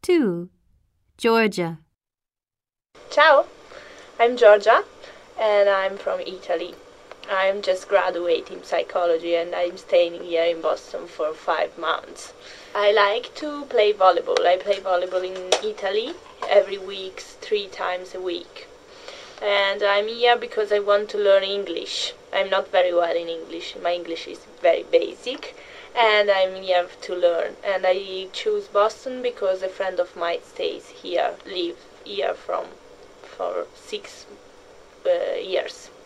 2. Georgia. Ciao, I'm Georgia and I'm from Italy. I'm just graduating psychology and I'm staying here in Boston for 5 months. I like to play volleyball. I play volleyball in Italy every week, 3 times a week. And I'm here because I want to learn English. I'm not very well in English. My English is very basic and I'm here to learn. And I choose Boston because a friend of mine stays here, lives here for 6 years.